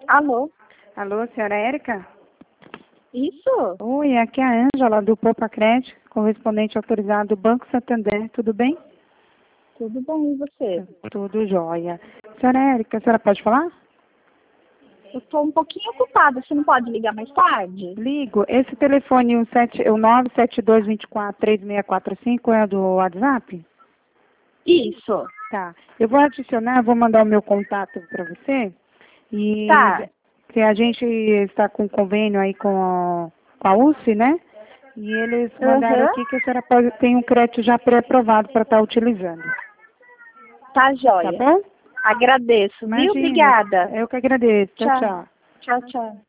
Alô? Alô, senhora Érica? Isso? Oi, aqui é a Ângela, do Poupa Crédito, correspondente autorizado do Banco Santander. Tudo bem? Tudo bem, e você? Tudo jóia. Senhora Érica, a senhora pode falar? Eu estou um pouquinho ocupada, você não pode ligar mais tarde? Ligo. Esse telefone, o 972243645, é do WhatsApp? Isso. Tá. Eu vou adicionar, vou mandar o meu contato para você. E Tá. que a gente está com convênio aí com a USP, né? E eles mandaram Aham. aqui que a senhora tem um crédito já pré-aprovado para estar utilizando. Tá Tá joia. bom? Agradeço, viu? Imagina. Obrigada. Eu que agradeço. Tchau, Tchau. tchau. Tchau, tchau.